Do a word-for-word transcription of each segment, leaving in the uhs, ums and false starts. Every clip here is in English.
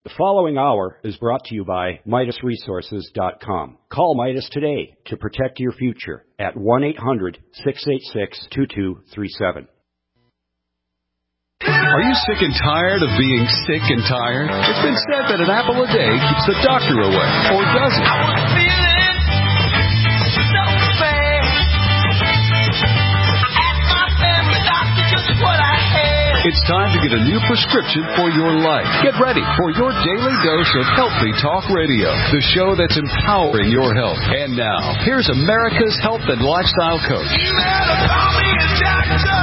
The following hour is brought to you by Midas Resources dot com. Call Midas today to protect your future at one eight hundred, six eight six, two two three seven. Are you sick and tired of being sick and tired? It's been said that an apple a day keeps the doctor away, or does it? I was feeling so bad. I asked my family doctor just what I had. It's time to get a new prescription for your life. Get ready for your daily dose of Healthy Talk Radio, the show that's empowering your health. And now, here's America's health and lifestyle coach. You better call me a doctor.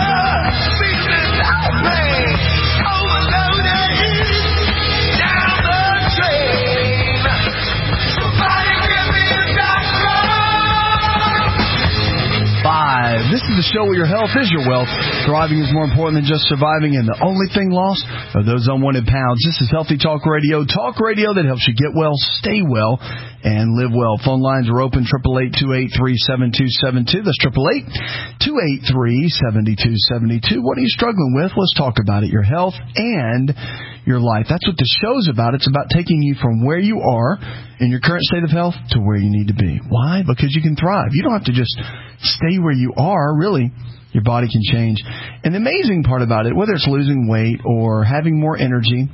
Five. This is the show where your health is your wealth. Thriving is more important than just surviving, and the only thing lost are those unwanted pounds. This is Healthy Talk Radio. Talk radio that helps you get well, stay well, and live well. Phone lines are open, eight eight eight, two eight three, seven two seven two. That's eight eight eight, two eight three, seven two seven two. What are you struggling with? Let's talk about it. Your health and your life. That's what the show's about. It's about taking you from where you are in your current state of health to where you need to be. Why? Because you can thrive. You don't have to just stay where you are. Really, your body can change. And the amazing part about it, whether it's losing weight or having more energy,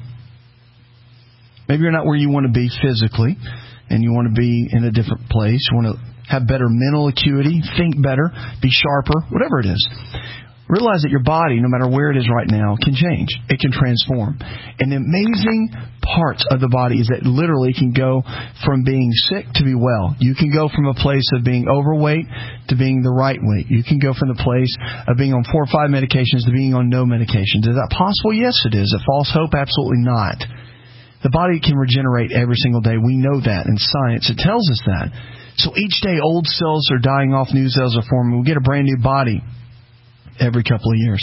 maybe you're not where you want to be physically and you want to be in a different place. You want to have better mental acuity, think better, be sharper, whatever it is. Realize that your body, no matter where it is right now, can change. It can transform. And the amazing parts of the body is that literally can go from being sick to be well. You can go from a place of being overweight to being the right weight. You can go from the place of being on four or five medications to being on no medications. Is that possible? Yes, it is. A false hope? Absolutely not. The body can regenerate every single day. We know that in science. It tells us that. So each day, old cells are dying off, new cells are forming. We get a brand new body every couple of years.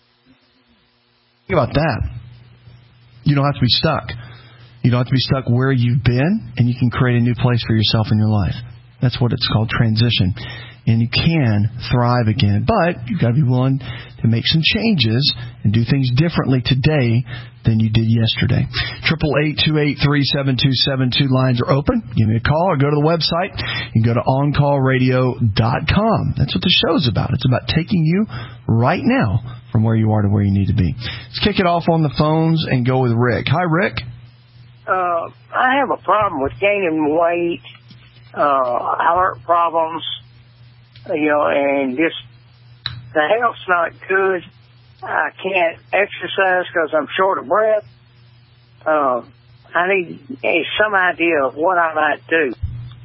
Think about that. You don't have to be stuck. You don't have to be stuck where you've been, and you can create a new place for yourself in your life. That's what it's called, transition. And you can thrive again, but you've got to be willing to make some changes and do things differently today than you did yesterday. eight eight eight, two eight three, seven two seven two. Lines are open. Give me a call or go to the website. You can go to on call radio dot com. That's what the show's about. It's about taking you right now from where you are to where you need to be. Let's kick it off on the phones and go with Rick. Hi, Rick. Uh, I have a problem with gaining weight, uh, heart problems, you know, and just the health's not good. I can't exercise because I'm short of breath. Uh, I need uh, some idea of what I might do.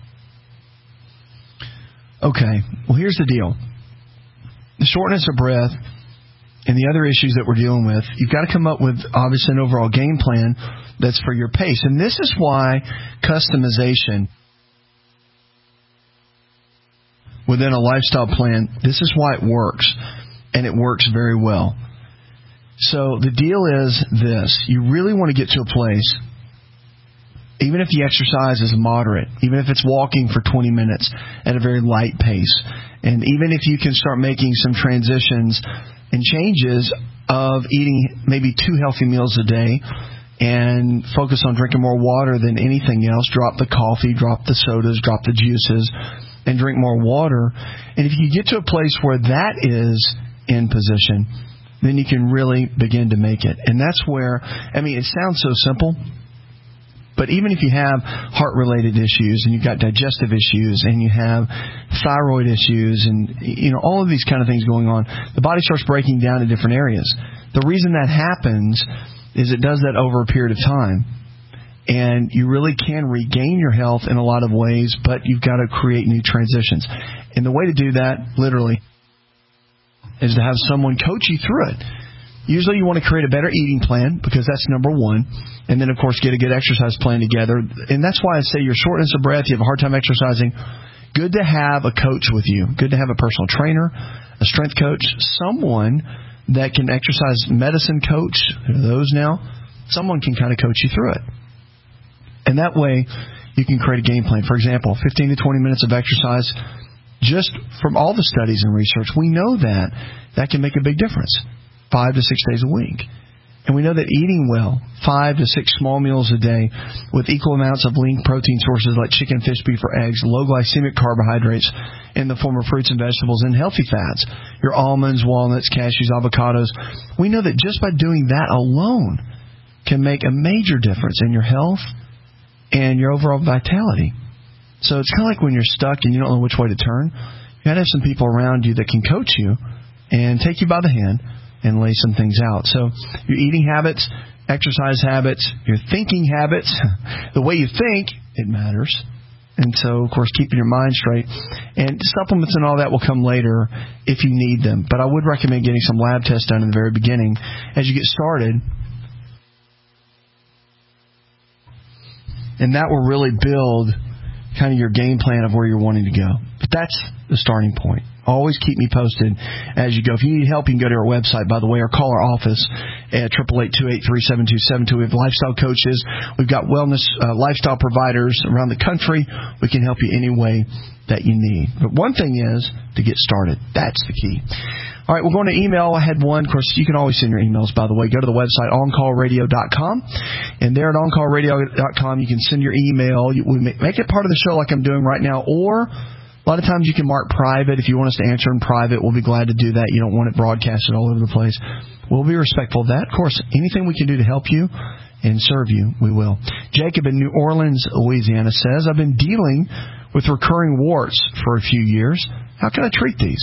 Okay. Well, here's the deal. The shortness of breath and the other issues that we're dealing with, you've got to come up with, obviously, an overall game plan that's for your pace. And this is why customization within a lifestyle plan, this is why it works, and it works very well. So the deal is this. You really want to get to a place, even if the exercise is moderate, even if it's walking for twenty minutes at a very light pace, and even if you can start making some transitions and changes of eating maybe two healthy meals a day and focus on drinking more water than anything else, drop the coffee, drop the sodas, drop the juices, and drink more water. And if you get to a place where that is in position, then you can really begin to make it. And that's where, I mean, it sounds so simple, but even if you have heart-related issues and you've got digestive issues and you have thyroid issues and, you know, all of these kind of things going on, the body starts breaking down in different areas. The reason that happens is it does that over a period of time. And you really can regain your health in a lot of ways, but you've got to create new transitions. And the way to do that, literally, is to have someone coach you through it. Usually you want to create a better eating plan because that's number one. And then, of course, get a good exercise plan together. And that's why I say your shortness of breath, you have a hard time exercising. Good to have a coach with you. Good to have a personal trainer, a strength coach, someone that can exercise medicine coach. There are those now. Someone can kind of coach you through it. And that way, you can create a game plan. For example, fifteen to twenty minutes of exercise, just from all the studies and research, we know that that can make a big difference, five to six days a week. And we know that eating well, five to six small meals a day with equal amounts of lean protein sources like chicken, fish, beef, or eggs, low glycemic carbohydrates in the form of fruits and vegetables, and healthy fats, your almonds, walnuts, cashews, avocados. We know that just by doing that alone can make a major difference in your health and your overall vitality. So it's kind of like when you're stuck and you don't know which way to turn. You got to have some people around you that can coach you and take you by the hand and lay some things out. So your eating habits, exercise habits, your thinking habits, the way you think, it matters. And so, of course, keeping your mind straight. And supplements and all that will come later if you need them. But I would recommend getting some lab tests done in the very beginning as you get started. And that will really build kind of your game plan of where you're wanting to go. But that's the starting point. Always keep me posted as you go. If you need help, you can go to our website, by the way, or call our office at eight eight eight, two eight three, seven two seven two. We have lifestyle coaches. We've got wellness uh, lifestyle providers around the country. We can help you any way that you need. But one thing is to get started. That's the key. All right, we're going to email. I had one. Of course, you can always send your emails, by the way. Go to the website, on call radio dot com. And there at on call radio dot com, you can send your email. You, we make it part of the show like I'm doing right now, or a lot of times you can mark private. If you want us to answer in private, we'll be glad to do that. You don't want it broadcasted all over the place. We'll be respectful of that. Of course, anything we can do to help you and serve you, we will. Jacob in New Orleans, Louisiana says, I've been dealing with recurring warts for a few years. How can I treat these?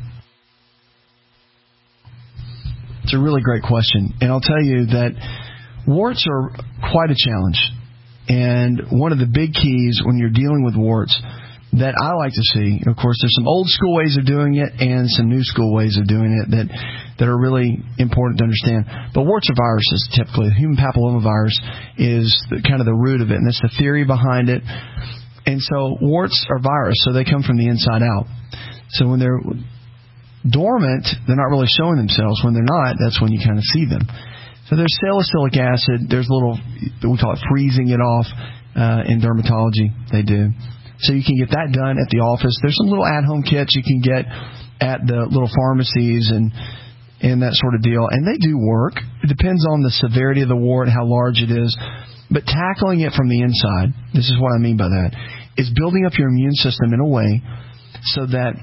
It's a really great question. And I'll tell you that warts are quite a challenge. And one of the big keys when you're dealing with warts that I like to see, of course, there's some old school ways of doing it and some new school ways of doing it that, that are really important to understand. But warts are viruses, typically. Human papillomavirus is the, kind of the root of it, and that's the theory behind it. And so warts are virus, so they come from the inside out. So when they're dormant, they're not really showing themselves. When they're not, that's when you kind of see them. So there's salicylic acid. There's a little, we call it freezing it off uh, in dermatology. They do. So you can get that done at the office. There's some little at-home kits you can get at the little pharmacies and and that sort of deal. And they do work. It depends on the severity of the wart, how large it is. But tackling it from the inside, this is what I mean by that, is building up your immune system in a way so that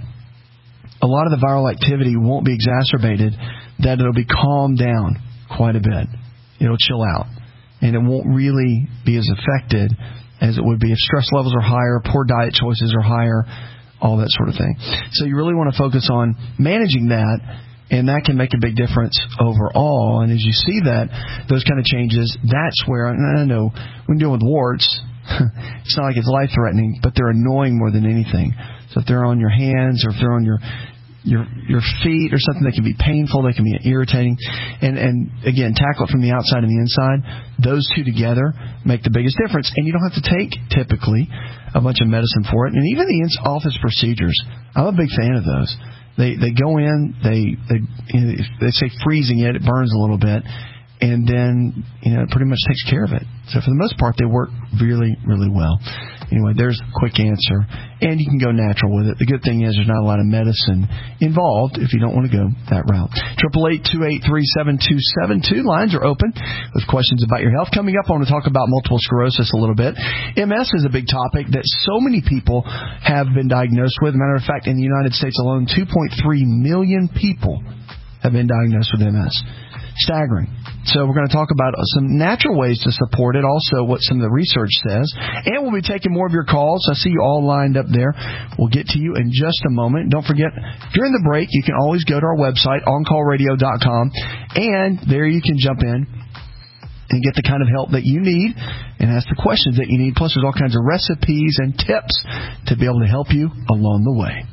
a lot of the viral activity won't be exacerbated, that it'll be calmed down quite a bit. It'll chill out. And it won't really be as affected as it would be if stress levels are higher, poor diet choices are higher, all that sort of thing. So you really want to focus on managing that, and that can make a big difference overall. And as you see that, those kind of changes, that's where, and I know when dealing with warts, it's not like it's life-threatening, but they're annoying more than anything. So if they're on your hands or if they're on your your your feet or something, that can be painful, they can be irritating. And, and again, tackle it from the outside and the inside. Those two together make the biggest difference. And you don't have to take, typically, a bunch of medicine for it. And even the in-office procedures, I'm a big fan of those. They they go in, they they, you know, they say freezing it, it burns a little bit, and then, you know, it pretty much takes care of it. So for the most part, they work really, really well. Anyway, there's a quick answer. And you can go natural with it. The good thing is there's not a lot of medicine involved if you don't want to go that route. eight eight eight, two eight three, seven two seven two. Lines are open with questions about your health. Coming up, I want to talk about multiple sclerosis a little bit. M S is a big topic that so many people have been diagnosed with. As a matter of fact, in the United States alone, two point three million people have been diagnosed with M S. Staggering. So we're going to talk about some natural ways to support it, also what some of the research says. And we'll be taking more of your calls. I see you all lined up there. We'll get to you in just a moment. Don't forget, during the break, you can always go to our website, on call radio dot com, and there you can jump in and get the kind of help that you need and ask the questions that you need. Plus, there's all kinds of recipes and tips to be able to help you along the way.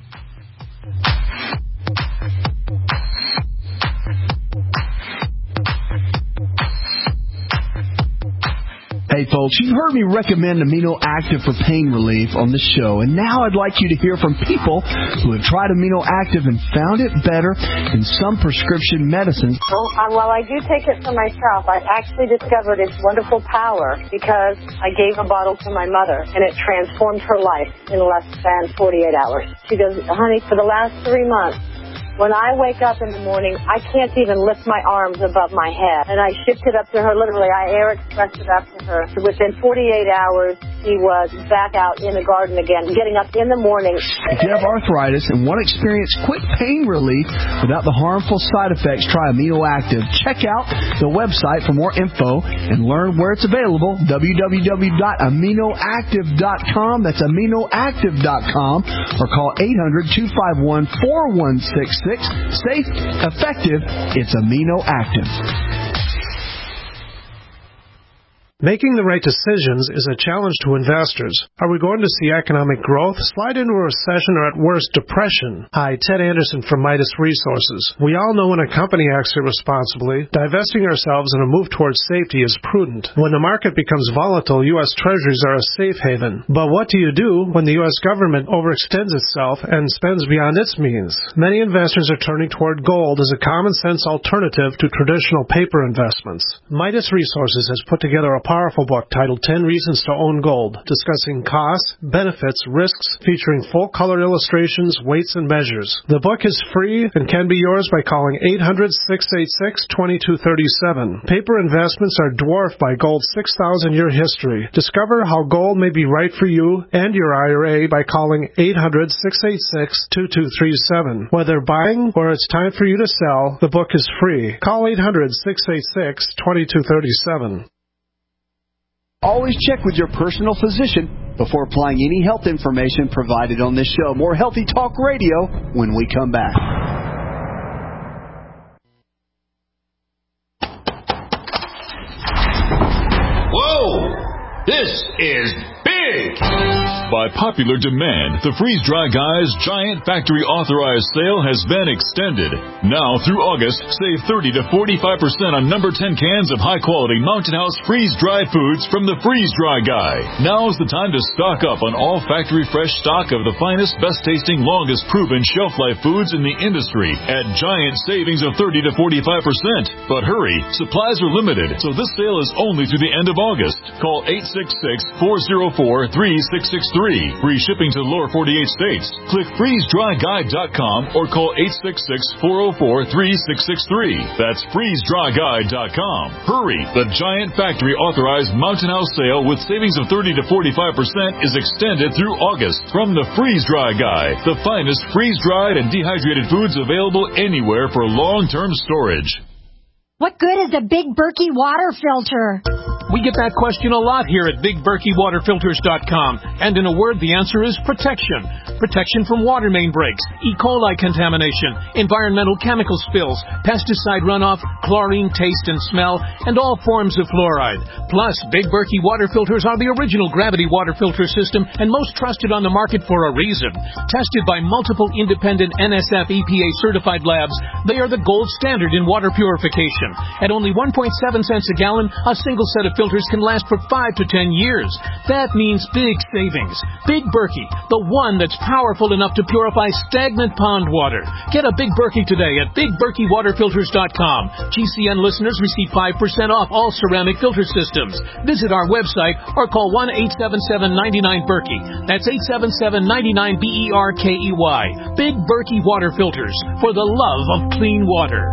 Hey folks, you've heard me recommend Amino Active for pain relief on this show, and now I'd like you to hear from people who have tried Amino Active and found it better than some prescription medicines. Well, um, while I do take it for myself, I actually discovered its wonderful power because I gave a bottle to my mother, and it transformed her life in less than forty-eight hours. She goes, honey, for the last three months, When I wake up in the morning, I can't even lift my arms above my head. And I shipped it up to her, literally, I air expressed it up to her. So within forty-eight hours, she was back out in the garden again, getting up in the morning. If you have arthritis and want to experience quick pain relief without the harmful side effects, try Amino Active. Check out the website for more info and learn where it's available, w w w dot amino active dot com. That's amino active dot com. Or call eight hundred, two five one, four one six six. Safe, effective, it's Amino Active. Making the right decisions is a challenge to investors. Are we going to see economic growth, slide into a recession, or at worst, depression? Hi, Ted Anderson from Midas Resources. We all know when a company acts irresponsibly, divesting ourselves in a move towards safety is prudent. When the market becomes volatile, U S Treasuries are a safe haven. But what do you do when the U S government overextends itself and spends beyond its means? Many investors are turning toward gold as a common-sense alternative to traditional paper investments. Midas Resources has put together a powerful book titled ten Reasons to Own Gold, discussing costs, benefits, risks, featuring full-color illustrations, weights, and measures. The book is free and can be yours by calling eight hundred, six eight six, two two three seven. Paper investments are dwarfed by gold's six thousand year history. Discover how gold may be right for you and your I R A by calling eight hundred, six eight six, two two three seven. Whether buying or it's time for you to sell, the book is free. Call eight hundred, six eight six, two two three seven. Always check with your personal physician before applying any health information provided on this show. More Healthy Talk Radio when we come back. Whoa! This is big! By popular demand, the Freeze Dry Guy's giant factory authorized sale has been extended. Now through August, save thirty to forty-five percent on number ten cans of high-quality Mountain House freeze-dried foods from the Freeze Dry Guy. Now's the time to stock up on all factory fresh stock of the finest, best-tasting, longest-proven shelf-life foods in the industry at giant savings of thirty to forty-five percent. But hurry, supplies are limited, so this sale is only through the end of August. Call eight six six, four zero four, three six six three. Free shipping to the lower forty-eight states. Click freeze dry guide dot com or call eight six six, four zero four, three six six three. That's freeze dry guide dot com. Hurry! The giant factory authorized Mountain House sale with savings of thirty to forty-five percent is extended through August from the Freeze Dry Guy, the finest freeze-dried and dehydrated foods available anywhere for long-term storage. What good is a Big Berkey water filter? We get that question a lot here at big berkey water filters dot com. And in a word, the answer is protection. Protection from water main breaks, E. coli contamination, environmental chemical spills, pesticide runoff, chlorine taste and smell, and all forms of fluoride. Plus, Big Berkey water filters are the original gravity water filter system and most trusted on the market for a reason. Tested by multiple independent N S F E P A certified labs, they are the gold standard in water purification. At only one point seven cents a gallon, a single set of filters can last for five to ten years. That means big savings. Big Berkey, the one that's powerful enough to purify stagnant pond water. Get a Big Berkey today at big berkey water filters dot com. G C N listeners receive five percent off all ceramic filter systems. Visit our website or call one eight seven seven, nine nine, Berkey. That's eight seven seven, nine nine, B E R K E Y. Big Berkey Water Filters, for the love of clean water.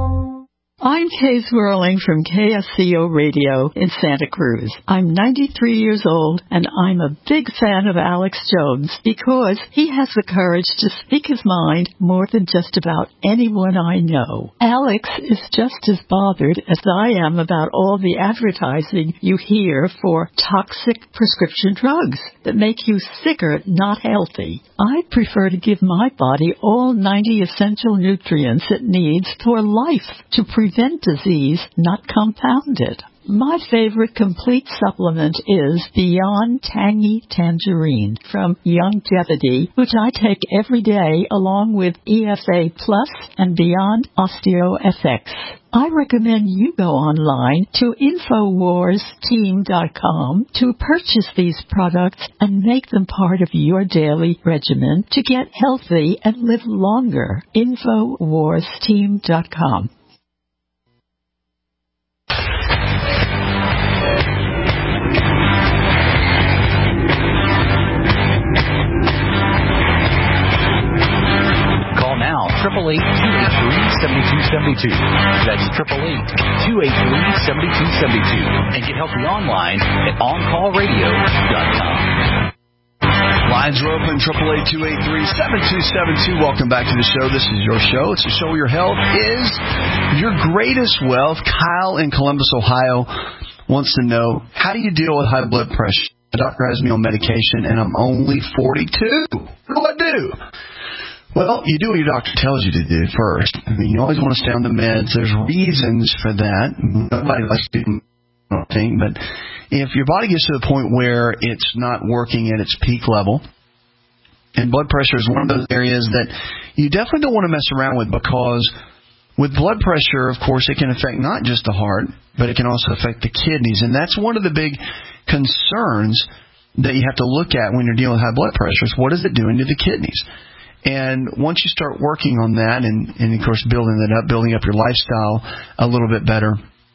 I'm Kay Swirling from K S C O Radio in Santa Cruz. I'm ninety-three years old, and I'm a big fan of Alex Jones because he has the courage to speak his mind more than just about anyone I know. Alex is just as bothered as I am about all the advertising you hear for toxic prescription drugs that make you sicker, not healthy. I prefer to give my body all ninety essential nutrients it needs for life to prevent prevent disease, not compound it. My favorite complete supplement is Beyond Tangy Tangerine from Youngevity, which I take every day along with E F A Plus and Beyond OsteoFX. I recommend you go online to infowars team dot com to purchase these products and make them part of your daily regimen to get healthy and live longer. infowars team dot com. eight, two eight three, seven two seven two. That's eight eight eight, two eight three, seven two seven two. And get healthy online at on call radio dot com. Lines are open, eight eight eight, two eight three, seven two seven two. Welcome back to the show. This is your show. It's a show where your health is your greatest wealth. Kyle in Columbus, Ohio wants to know, how do you deal with high blood pressure? The doctor has me on medication, and I'm only forty-two. What do I do? Well, you do what your doctor tells you to do first. I mean, you always want to stay on the meds. There's reasons for that. Nobody likes to do anything, but if your body gets to the point where it's not working at its peak level, and blood pressure is one of those areas that you definitely don't want to mess around with, because with blood pressure, of course, it can affect not just the heart, but it can also affect the kidneys. And that's one of the big concerns that you have to look at when you're dealing with high blood pressure is, what is it doing to the kidneys? And once you start working on that and, and of course, building that up, building up your lifestyle a little bit better,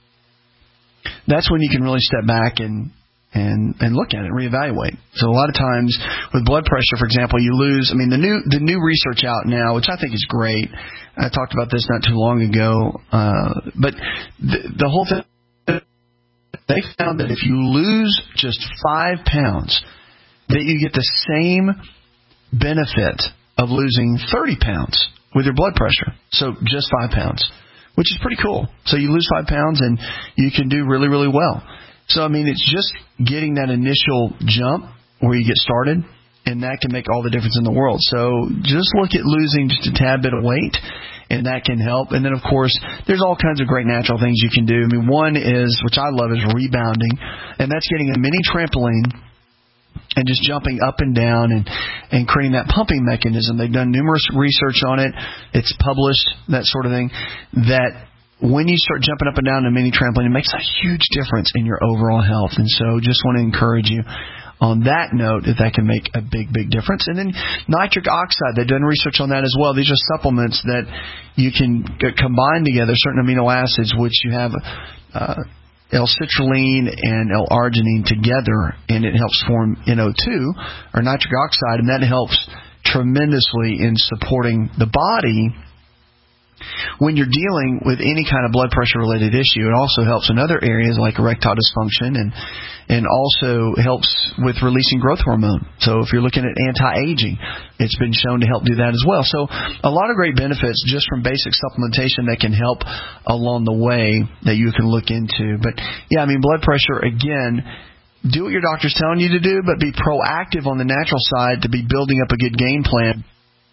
that's when you can really step back and and and look at it, reevaluate. So a lot of times with blood pressure, for example, you lose. I mean, the new the new research out now, which I think is great. I talked about this not too long ago, uh, but the, the whole thing, they found that if you lose just five pounds, that you get the same benefit of losing thirty pounds with your blood pressure. So just five pounds, which is pretty cool. So you lose five pounds and you can do really, really well. So, I mean, it's just getting that initial jump where you get started, and that can make all the difference in the world. So just look at losing just a tad bit of weight, and that can help. And then, of course, there's all kinds of great natural things you can do. I mean, one is, which I love, is rebounding, and that's getting a mini trampoline and just jumping up and down and, and creating that pumping mechanism. They've done numerous research on it. It's published, that sort of thing, that when you start jumping up and down in a mini trampoline, it makes a huge difference in your overall health. And so just want to encourage you on that note that that can make a big, big difference. And then nitric oxide, they've done research on that as well. These are supplements that you can combine together, certain amino acids, which you have uh, L-citrulline and L-arginine together, and it helps form N O two, or nitric oxide, and that helps tremendously in supporting the body when you're dealing with any kind of blood pressure-related issue. It also helps in other areas like erectile dysfunction, and and also helps with releasing growth hormone. So if you're looking at anti-aging, it's been shown to help do that as well. So a lot of great benefits just from basic supplementation that can help along the way that you can look into. But, yeah, I mean, blood pressure, again, do what your doctor's telling you to do, but be proactive on the natural side to be building up a good game plan.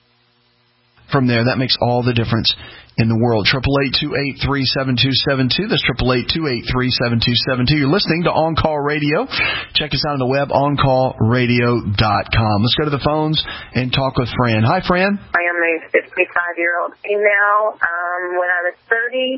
From there, that makes all the difference in the world. eight eight eight, two eight three, seven two seven two. That's eight eight eight, two eight three, seven two seven two. You're listening to On Call Radio. Check us out on the web, on call radio dot com. Let's go to the phones and talk with Fran. Hi, Fran. I am a fifty-five-year-old female. Um, when I was thirty,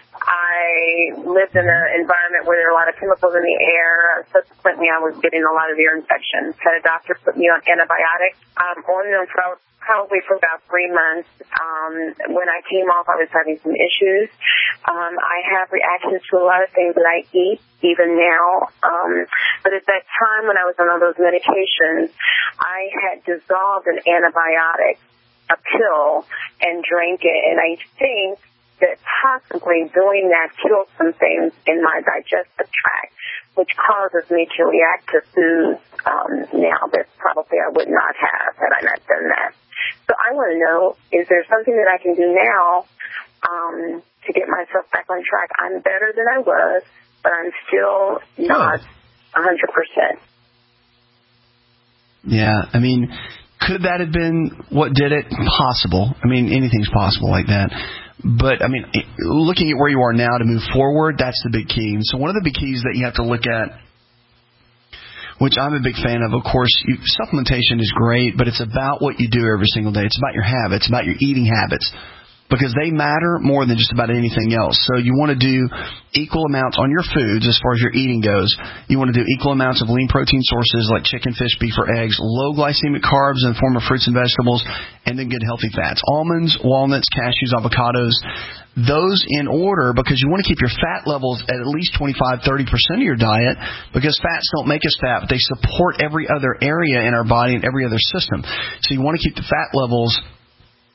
I lived in an environment where there were a lot of chemicals in the air. Subsequently, I was getting a lot of ear infections. Had a doctor put me on antibiotics. Um, on them for probably for about three months. Um, when I came off, I was having some issues. Um, I have reactions to a lot of things that I eat, even now. Um, but at that time when I was on all those medications, I had dissolved an antibiotic, a pill, and drank it. And I think that possibly doing that killed some things in my digestive tract, which causes me to react to foods um, now that probably I would not have had I not done that. So I want to know, is there something that I can do now um, to get myself back on track? I'm better than I was, but I'm still not one hundred percent. Yeah, I mean, could that have been what did it? Possible. I mean, anything's possible like that. But, I mean, looking at where you are now to move forward, that's the big key. And so one of the big keys that you have to look at, which I'm a big fan of, of course, you, supplementation is great, but it's about what you do every single day. It's about your habits, about your eating habits, because they matter more than just about anything else. So you want to do equal amounts on your foods as far as your eating goes. You want to do equal amounts of lean protein sources like chicken, fish, beef, or eggs, low glycemic carbs in the form of fruits and vegetables, and then good healthy fats. Almonds, walnuts, cashews, avocados, those in order, because you want to keep your fat levels at at least twenty-five, thirty percent of your diet, because fats don't make us fat, but they support every other area in our body and every other system. So you want to keep the fat levels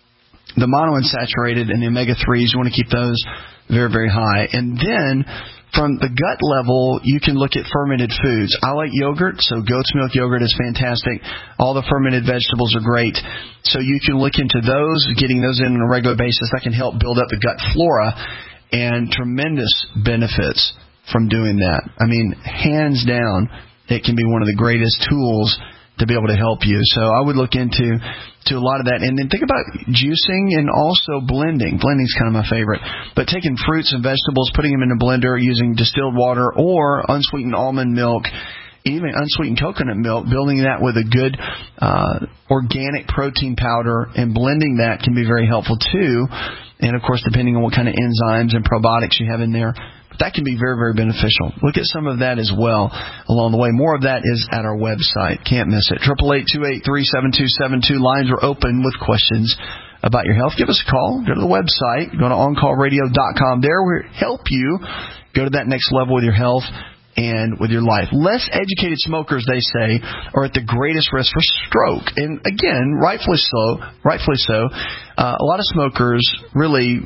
the monounsaturated and the omega threes, you want to keep those very, very high. And then from the gut level, you can look at fermented foods. I like yogurt, so goat's milk yogurt is fantastic. All the fermented vegetables are great. So you can look into those, getting those in on a regular basis. That can help build up the gut flora, and tremendous benefits from doing that. I mean, hands down, it can be one of the greatest tools to be able to help you. So I would look into to a lot of that. And then think about juicing and also blending. Blending is kind of my favorite. But taking fruits and vegetables, putting them in a blender using distilled water or unsweetened almond milk, even unsweetened coconut milk, building that with a good uh, organic protein powder and blending that can be very helpful too. And, of course, depending on what kind of enzymes and probiotics you have in there, that can be very, very beneficial. Look at some of that as well along the way. More of that is at our website. Can't miss it. eight eight eight, two eight three, seven two seven two. Lines are open with questions about your health. Give us a call. Go to the website. Go to on call radio dot com. There we'll help you go to that next level with your health and with your life. Less educated smokers, they say, are at the greatest risk for stroke. And again, rightfully so. Rightfully so. Uh, a lot of smokers really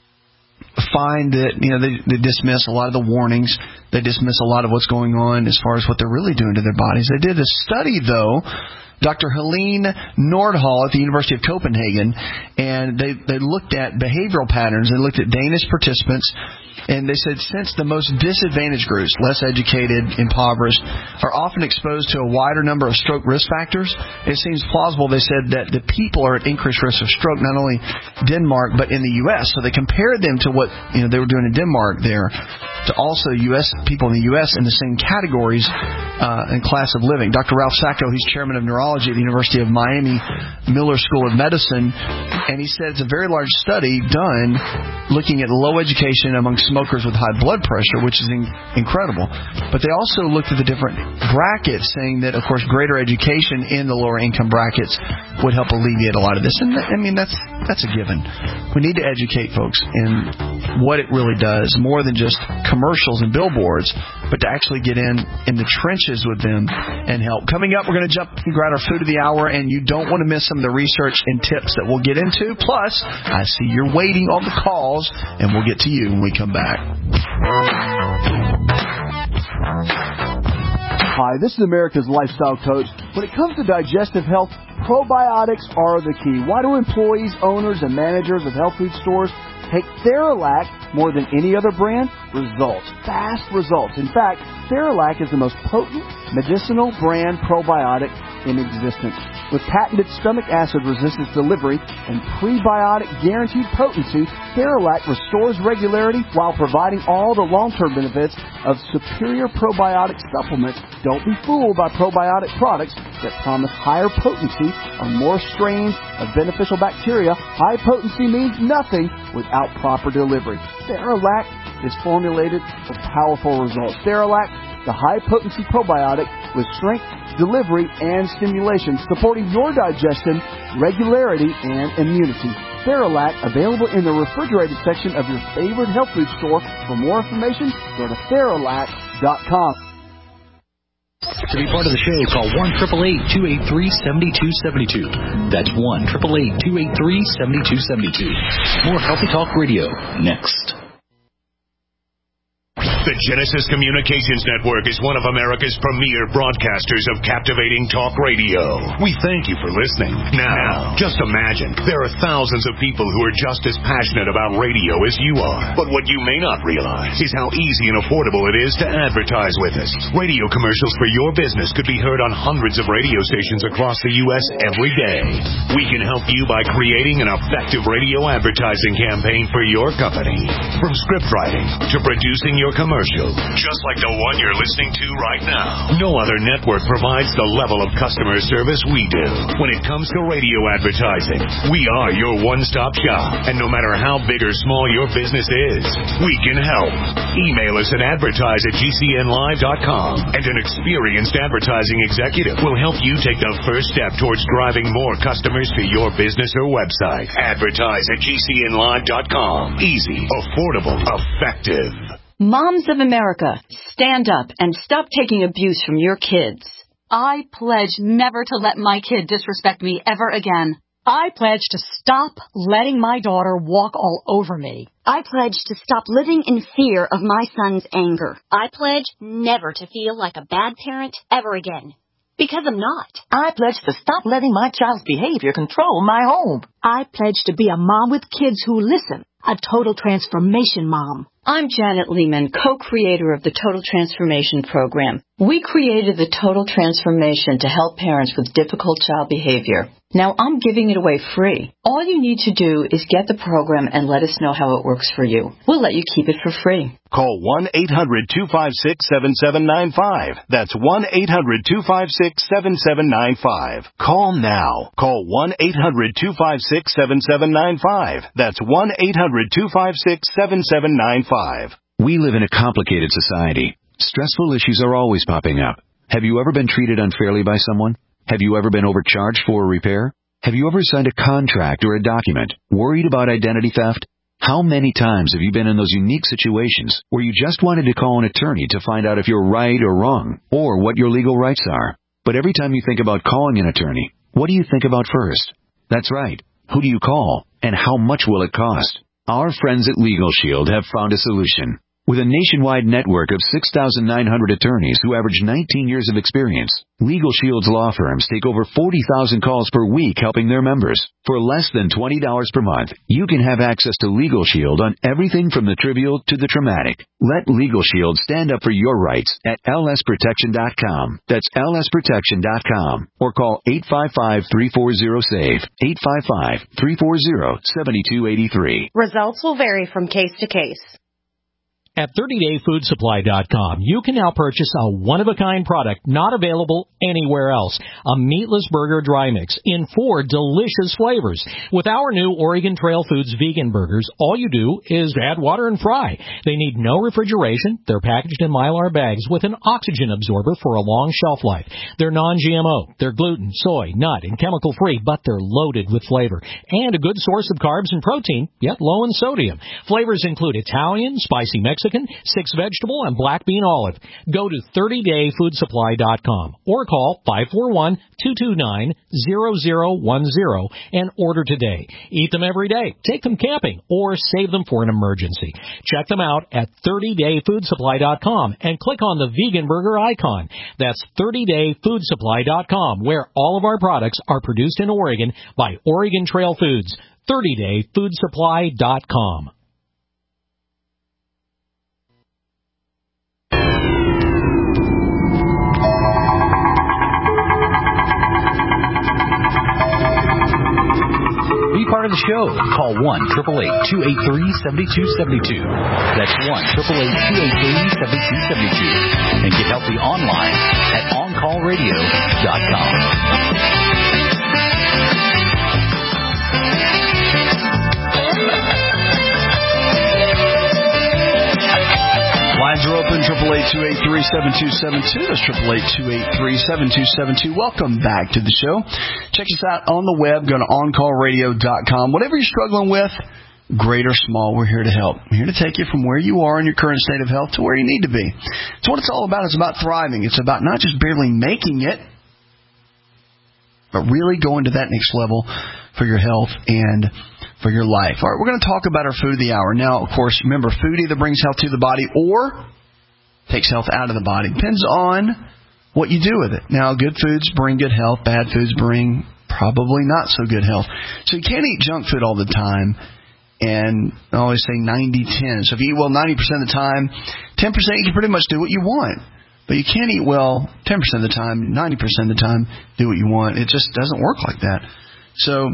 find that, you know, they, they dismiss a lot of the warnings. They dismiss a lot of what's going on as far as what they're really doing to their bodies. They did a study, though, Doctor Helene Nordhall at the University of Copenhagen, and they, they looked at behavioral patterns. They looked at Danish participants, and they said since the most disadvantaged groups, less educated, impoverished, are often exposed to a wider number of stroke risk factors, it seems plausible, they said, that the people are at increased risk of stroke, not only Denmark, but in the U S. So they compared them to what, you know, they were doing in Denmark there, to also U S people in the U S in the same categories uh, and class of living. Doctor Ralph Sacco, he's chairman of neurology at the University of Miami Miller School of Medicine, and he said it's a very large study done looking at low education among smokers with high blood pressure, which is in- incredible. But they also looked at the different brackets, saying that, of course, greater education in the lower income brackets would help alleviate a lot of this. And I mean, that's that's a given. We need to educate folks in what it really does, more than just commercials and billboards, but to actually get in in the trenches with them and help. Coming up, we're going to jump and grab our food of the hour, and you don't want to miss some of the research and tips that we'll get into. Plus, I see you're waiting on the calls, and we'll get to you when we come back. Hi, this is America's Lifestyle Coach. When it comes to digestive health, probiotics are the key. Why do employees, owners, and managers of health food stores take Theralac more than any other brand? Results. Fast results. In fact, Theralac is the most potent medicinal brand probiotic in existence. With patented stomach acid resistance delivery and prebiotic guaranteed potency, Theralac restores regularity while providing all the long-term benefits of superior probiotic supplements. Don't be fooled by probiotic products that promise higher potency or more strains of beneficial bacteria. High potency means nothing without proper delivery. Theralac is formulated for powerful results. Theralac, the high-potency probiotic with strength, delivery, and stimulation, supporting your digestion, regularity, and immunity. Theralac, available in the refrigerated section of your favorite health food store. For more information, go to Theralac dot com. To be part of the show, call one eight eight eight, two eight three, seven two seven two. That's one eight eight eight, two eight three, seven two seven two. More Healthy Talk Radio next. The Genesis Communications Network is one of America's premier broadcasters of captivating talk radio. We thank you for listening. Now, just imagine, there are thousands of people who are just as passionate about radio as you are. But what you may not realize is how easy and affordable it is to advertise with us. Radio commercials for your business could be heard on hundreds of radio stations across the U S every day. We can help you by creating an effective radio advertising campaign for your company. From script writing to producing your commercial, just like the one you're listening to right now. No other network provides the level of customer service we do. When it comes to radio advertising, we are your one-stop shop. And no matter how big or small your business is, we can help. Email us at advertise at G C N live dot com, and an experienced advertising executive will help you take the first step towards driving more customers to your business or website. Advertise at G C N live dot com. Easy, affordable, effective. Moms of America, stand up and stop taking abuse from your kids. I pledge never to let my kid disrespect me ever again. I pledge to stop letting my daughter walk all over me. I pledge to stop living in fear of my son's anger. I pledge never to feel like a bad parent ever again. Because I'm not. I pledge to stop letting my child's behavior control my home. I pledge to be a mom with kids who listen. A total transformation mom. I'm Janet Lehman, co-creator of the Total Transformation Program. We created the Total Transformation to help parents with difficult child behavior. Now I'm giving it away free. All you need to do is get the program and let us know how it works for you. We'll let you keep it for free. Call one eight hundred two five six seven seven nine five. That's one eight hundred two five six seven seven nine five. Call now. Call one eight hundred two five six seven seven nine five. That's one eight hundred two five six seven seven nine five. We live in a complicated society. Stressful issues are always popping up. Have you ever been treated unfairly by someone? Have you ever been overcharged for a repair? Have you ever signed a contract or a document? Worried about identity theft? How many times have you been in those unique situations where you just wanted to call an attorney to find out if you're right or wrong, or what your legal rights are? But every time you think about calling an attorney, what do you think about first? That's right. Who do you call, and how much will it cost? Our friends at Legal Shield have found a solution. With a nationwide network of six thousand nine hundred attorneys who average nineteen years of experience, Legal Shield's law firms take over forty thousand calls per week helping their members. For less than twenty dollars per month, you can have access to Legal Shield on everything from the trivial to the traumatic. Let Legal Shield stand up for your rights at L S protection dot com. That's L S protection dot com. Or call eight five five, three four zero, S A V E, eight five five, three four zero, seven two eight three. Results will vary from case to case. At thirty day food supply dot com, you can now purchase a one-of-a-kind product not available anywhere else. A meatless burger dry mix in four delicious flavors. With our new Oregon Trail Foods vegan burgers, all you do is add water and fry. They need no refrigeration. They're packaged in Mylar bags with an oxygen absorber for a long shelf life. They're non G M O. They're gluten, soy, nut, and chemical-free, but they're loaded with flavor. And a good source of carbs and protein, yet low in sodium. Flavors include Italian, spicy Mexican, six vegetable, and black bean olive. Go to thirty day food supply dot com or call five four one, two two nine, zero zero one zero and order today. Eat them every day, take them camping, or save them for an emergency. Check them out at thirty day food supply dot com and click on the vegan burger icon. That's thirty day food supply dot com, where all of our products are produced in Oregon by Oregon Trail Foods. thirty day food supply dot com. Be part of the show. Call one eight eight eight, two eight three, seven two seven two. That's one eight eight eight, two eight three, seven two seven two. And get healthy online at on call radio dot com. Lines are open, triple eight, two eight three, seven two seven two. That's triple eight, two eight three, seven two seven two. Welcome back to the show. Check us out on the web. Go to on call radio dot com. Whatever you're struggling with, great or small, we're here to help. We're here to take you from where you are in your current state of health to where you need to be. It's what it's all about. It's about thriving. It's about not just barely making it, but really going to that next level for your health and for your life. All right, we're going to talk about our food of the hour. Now, of course, remember, food either brings health to the body or takes health out of the body. Depends on what you do with it. Now, good foods bring good health. Bad foods bring probably not so good health. So you can't eat junk food all the time. And I always say ninety ten. So if you eat well ninety percent of the time, ten percent you can pretty much do what you want. But you can't eat well ten percent of the time, ninety percent of the time, do what you want. It just doesn't work like that. So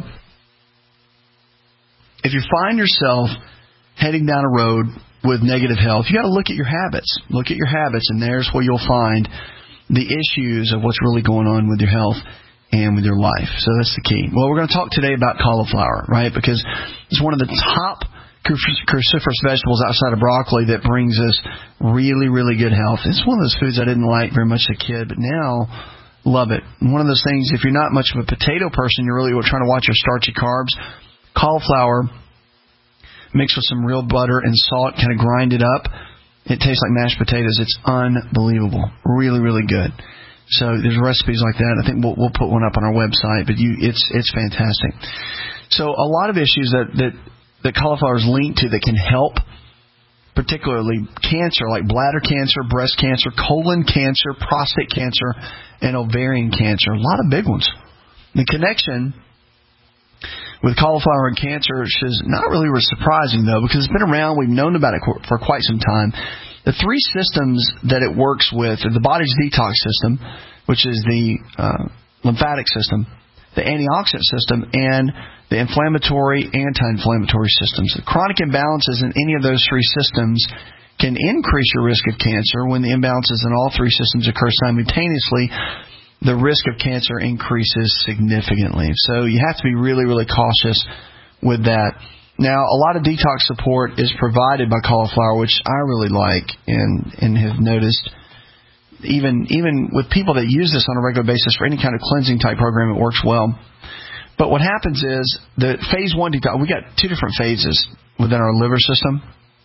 if you find yourself heading down a road with negative health, you got to look at your habits. Look at your habits, and there's where you'll find the issues of what's really going on with your health and with your life. So that's the key. Well, we're going to talk today about cauliflower, right? Because it's one of the top cruciferous vegetables outside of broccoli that brings us really, really good health. It's one of those foods I didn't like very much as a kid, but now love it. One of those things, if you're not much of a potato person, you're really trying to watch your starchy carbs, cauliflower mixed with some real butter and salt, kind of grind it up. It tastes like mashed potatoes. It's unbelievable. Really, really good. So there's recipes like that. I think we'll, we'll put one up on our website, but you, it's it's fantastic. So a lot of issues that, that, that cauliflower is linked to that can help, particularly cancer, like bladder cancer, breast cancer, colon cancer, prostate cancer, and ovarian cancer. A lot of big ones. The connection with cauliflower and cancer is not really surprising, though, because it's been around. We've known about it for quite some time. The three systems that it works with are the body's detox system, which is the uh, lymphatic system, the antioxidant system, and the inflammatory, anti-inflammatory systems. The chronic imbalances in any of those three systems can increase your risk of cancer. When the imbalances in all three systems occur simultaneously, the risk of cancer increases significantly. So you have to be really, really cautious with that. Now, a lot of detox support is provided by cauliflower, which I really like and, and have noticed. Even even with people that use this on a regular basis for any kind of cleansing type program, it works well. But what happens is the phase one detox, we got two different phases within our liver system.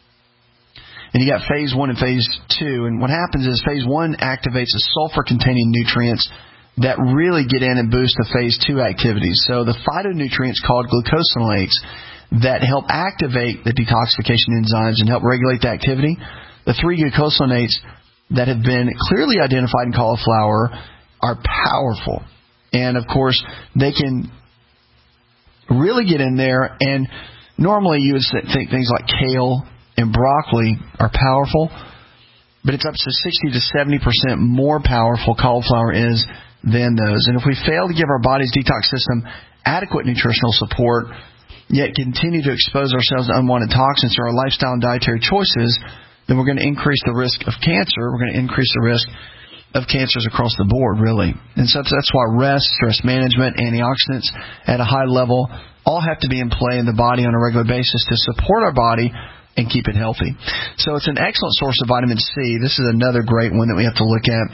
And you got phase one and phase two. And what happens is phase one activates the sulfur-containing nutrients that really get in and boost the phase two activities. So the phytonutrients called glucosinolates that help activate the detoxification enzymes and help regulate the activity. The three glucosinates that have been clearly identified in cauliflower are powerful. And, of course, they can really get in there. And normally you would think things like kale and broccoli are powerful, but it's up to sixty to seventy percent more powerful cauliflower is than those. And if we fail to give our body's detox system adequate nutritional support, yet continue to expose ourselves to unwanted toxins through our lifestyle and dietary choices, then we're going to increase the risk of cancer. We're going to increase the risk of cancers across the board, really. And so that's why rest, stress management, antioxidants at a high level all have to be in play in the body on a regular basis to support our body and keep it healthy. So it's an excellent source of vitamin C. This is another great one that we have to look at.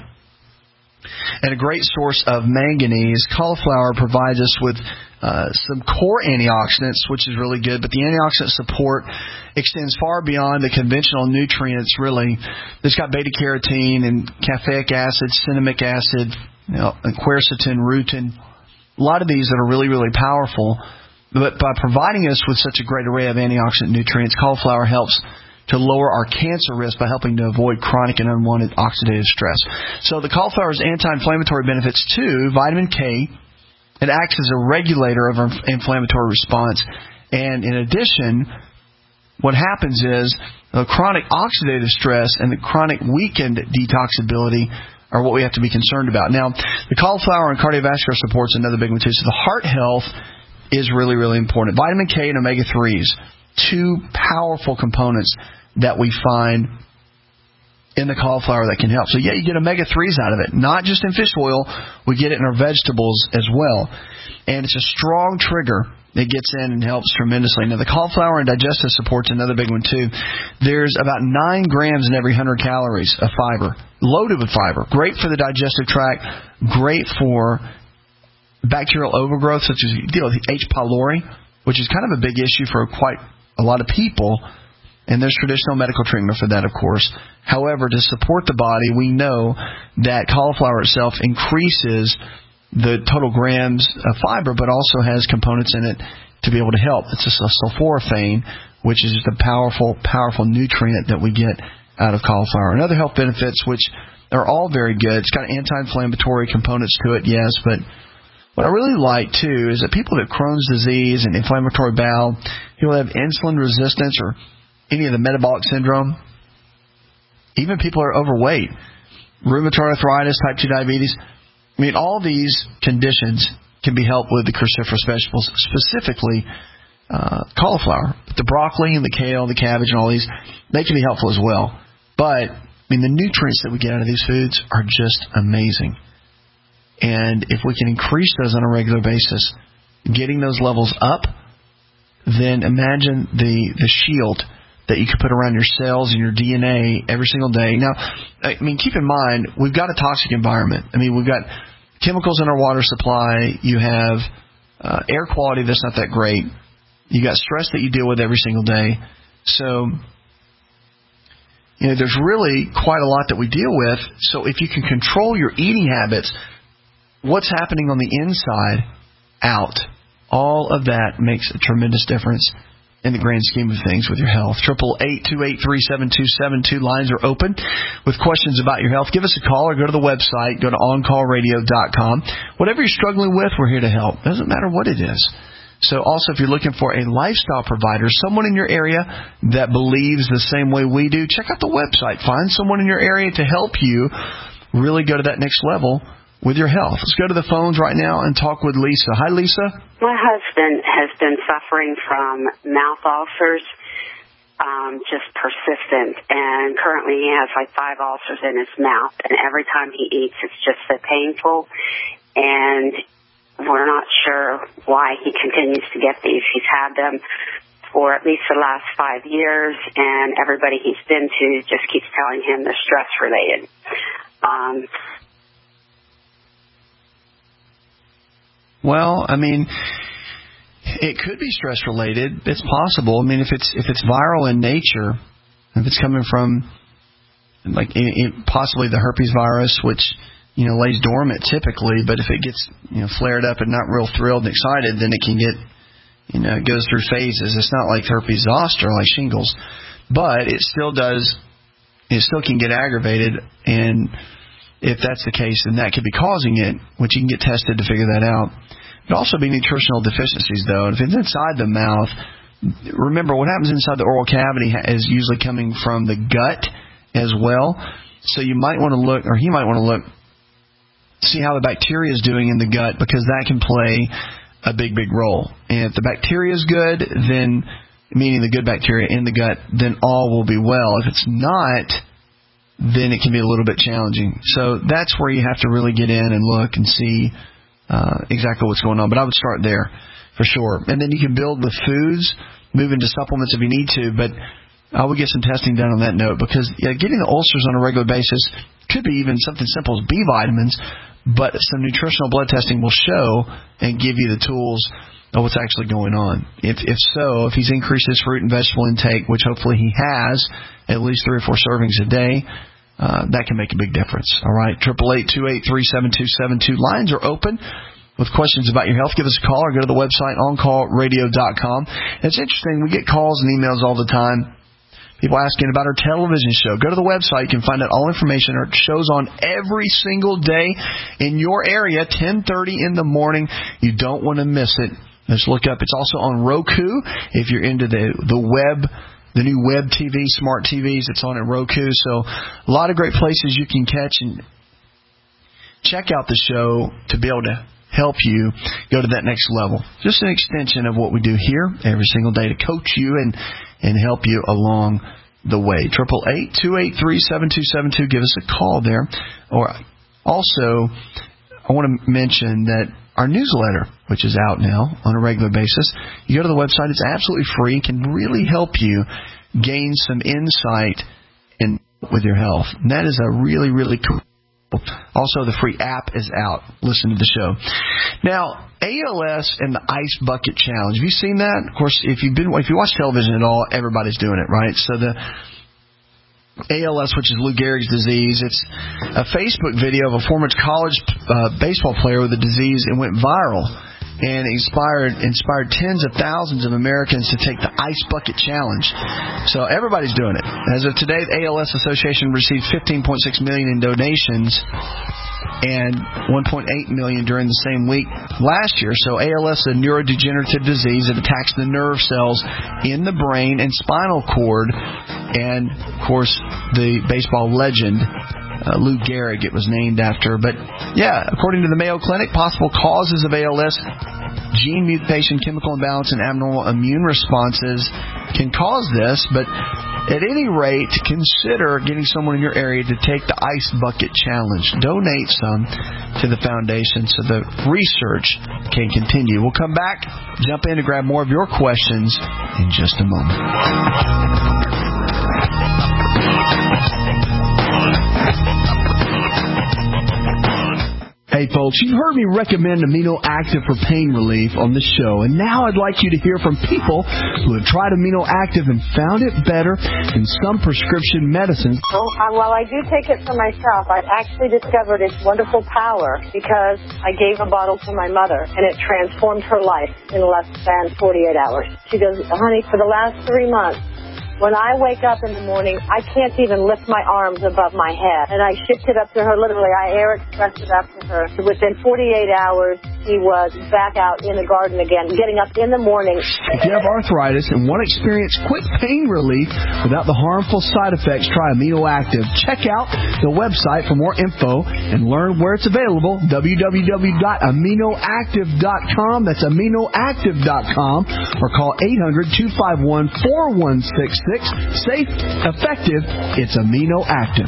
And a great source of manganese. Cauliflower provides us with uh, some core antioxidants, which is really good. But the antioxidant support extends far beyond the conventional nutrients, really. It's got beta-carotene and caffeic acid, cinnamic acid, you know, and quercetin, rutin. A lot of these that are really, really powerful. But by providing us with such a great array of antioxidant nutrients, cauliflower helps to lower our cancer risk by helping to avoid chronic and unwanted oxidative stress. So the cauliflower's anti-inflammatory benefits too, vitamin K, it acts as a regulator of our inflammatory response. And in addition, what happens is the chronic oxidative stress and the chronic weakened detoxability are what we have to be concerned about. Now, the cauliflower and cardiovascular support is another big one too. So the heart health is really, really important. Vitamin K and omega threes, two powerful components that we find in the cauliflower that can help. So, yeah, you get omega threes out of it. Not just in fish oil. We get it in our vegetables as well. And it's a strong trigger that gets in and helps tremendously. Now, the cauliflower and digestive support's another big one, too. There's about nine grams in every one hundred calories of fiber. Loaded with fiber. Great for the digestive tract. Great for bacterial overgrowth, such as you know, H. pylori, which is kind of a big issue for quite a lot of people. And there's traditional medical treatment for that, of course. However, to support the body, we know that cauliflower itself increases the total grams of fiber, but also has components in it to be able to help. It's a sulforaphane, which is just a powerful, powerful nutrient that we get out of cauliflower. And other health benefits, which are all very good. It's got anti-inflammatory components to it, yes, but what I really like, too, is that people that have Crohn's disease and inflammatory bowel, people that have insulin resistance or any of the metabolic syndrome, even people who are overweight, rheumatoid arthritis, type two diabetes, I mean, all these conditions can be helped with the cruciferous vegetables, specifically uh, cauliflower. But the broccoli and the kale, the cabbage and all these, they can be helpful as well. But, I mean, the nutrients that we get out of these foods are just amazing. And if we can increase those on a regular basis, getting those levels up, then imagine the, the shield that you could put around your cells and your D N A every single day. Now, I mean, keep in mind, we've got a toxic environment. I mean, we've got chemicals in our water supply. You have uh, air quality that's not that great. You got stress that you deal with every single day. So You know, there's really quite a lot that we deal with. So if you can control your eating habits, what's happening on the inside out, all of that makes a tremendous difference in the grand scheme of things with your health. Triple eight two eight three seven two seven two lines are open with questions about your health. Give us a call or go to the website. Go to on call radio dot com. Whatever you're struggling with, we're here to help. Doesn't matter what it is. So also, if you're looking for a lifestyle provider, someone in your area that believes the same way we do, check out the website. Find someone in your area to help you really go to that next level with your health. Let's go to the phones right now and talk with Lisa. Hi, Lisa. My husband has been suffering from mouth ulcers, um, just persistent, and currently he has like five ulcers in his mouth, and every time he eats, it's just so painful, and we're not sure why he continues to get these. He's had them for at least the last five years, and everybody he's been to just keeps telling him they're stress-related. Um, well, I mean, it could be stress-related. It's possible. I mean, if it's if it's viral in nature, if it's coming from like it, it, possibly the herpes virus, which you know, lays dormant typically, but if it gets, you know, flared up and not real thrilled and excited, then it can get, you know, it goes through phases. It's not like herpes zoster, like shingles, but it still does, it still can get aggravated, and if that's the case, then that could be causing it, which you can get tested to figure that out. It could also be nutritional deficiencies, though. If it's inside the mouth, remember, what happens inside the oral cavity is usually coming from the gut as well, so you might want to look, or he might want to look, see how the bacteria is doing in the gut, because that can play a big, big role. And if the bacteria is good, then, meaning the good bacteria in the gut, then all will be well. If it's not, then it can be a little bit challenging. So that's where you have to really get in and look and see uh, exactly what's going on. But I would start there for sure. And then you can build with foods, move into supplements if you need to, but I would get some testing done on that note, because yeah, getting the ulcers on a regular basis could be even something simple as B vitamins, but some nutritional blood testing will show and give you the tools of what's actually going on. If if so, if he's increased his fruit and vegetable intake, which hopefully he has, at least three or four servings a day, uh, that can make a big difference. All right, triple eight two eight three seven two seven two lines are open with questions about your health. Give us a call or go to the website on call radio dot com. It's interesting, we get calls and emails all the time. People asking about our television show. Go to the website. You can find out all information. Our show's on every single day in your area, ten thirty in the morning. You don't want to miss it. Just look up. It's also on Roku. If you're into the, the web, the new web T V, smart T Vs, it's on at Roku. So a lot of great places you can catch and check out the show to be able to help you go to that next level. Just an extension of what we do here every single day to coach you and and help you along the way. Triple eight two eight three seven two seven two. Give us a call there. Or also, I want to mention that our newsletter, which is out now on a regular basis, you go to the website. It's absolutely free. It can really help you gain some insight in with your health. And that is a really, really cool. Also, the free app is out. Listen to the show. Now, A L S and the Ice Bucket Challenge. Have you seen that? Of course, if you've been, if you watch television at all, everybody's doing it, right? So the A L S, which is Lou Gehrig's disease, it's a Facebook video of a former college uh, baseball player with the disease. It went viral and inspired inspired tens of thousands of Americans to take the Ice Bucket Challenge. So everybody's doing it. As of today, the A L S Association received fifteen point six million dollars in donations and one point eight million dollars during the same week last year. So A L S is a neurodegenerative disease that attacks the nerve cells in the brain and spinal cord. And, of course, the baseball legend, Uh, Lou Gehrig, it was named after. But, yeah, according to the Mayo Clinic, possible causes of A L S, gene mutation, chemical imbalance, and abnormal immune responses can cause this. But at any rate, consider getting someone in your area to take the Ice Bucket Challenge. Donate some to the foundation so the research can continue. We'll come back, jump in to grab more of your questions in just a moment. Hey, folks, you've heard me recommend Amino Active for pain relief on the show, and now I'd like you to hear from people who have tried Amino Active and found it better than some prescription medicines. Well, uh, while I do take it for myself, I've actually discovered its wonderful power because I gave a bottle to my mother, and it transformed her life in less than forty-eight hours. She goes, honey, for the last three months, when I wake up in the morning, I can't even lift my arms above my head. And I shipped it up to her, literally, I air expressed it up to her. Within forty-eight hours, she was back out in the garden again, getting up in the morning. If you have arthritis and want to experience quick pain relief without the harmful side effects, try Amino Active. Check out the website for more info and learn where it's available, w w w dot amino active dot com. That's amino active dot com. Or call eight hundred, two five one, four one six six. Safe, effective, it's Amino Active.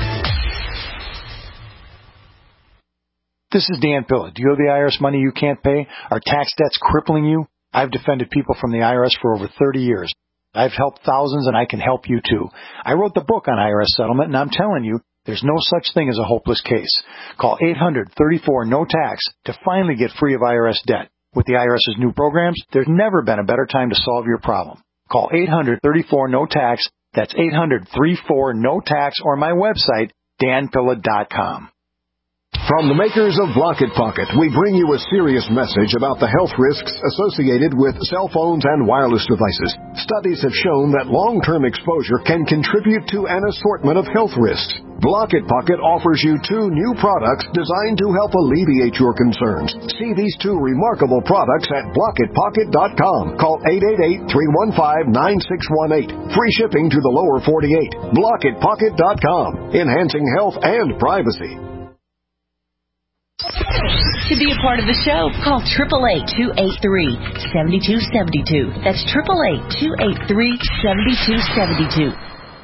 This is Dan Pilla. Do you owe the I R S money you can't pay? Are tax debts crippling you? I've defended people from the I R S for over thirty years. I've helped thousands, and I can help you too. I wrote the book on I R S settlement, and I'm telling you, there's no such thing as a hopeless case. Call eight hundred, thirty-four, no tax to finally get free of I R S debt. With the IRS's new programs, there's never been a better time to solve your problem. Call eight hundred, thirty-four, no tax. That's eight hundred, thirty-four, no tax, or my website, dan pilla dot com. From the makers of Blocket Pocket, we bring you a serious message about the health risks associated with cell phones and wireless devices. Studies have shown that long-term exposure can contribute to an assortment of health risks. Blocket Pocket offers you two new products designed to help alleviate your concerns. See these two remarkable products at blocket pocket dot com. Call eight eight eight, three one five, nine six one eight. Free shipping to the lower forty-eight. blocket pocket dot com. Enhancing health and privacy. To be a part of the show, call eight eight eight, two eight three, seven two seven two. That's eight eight eight, two eight three, seven two seven two.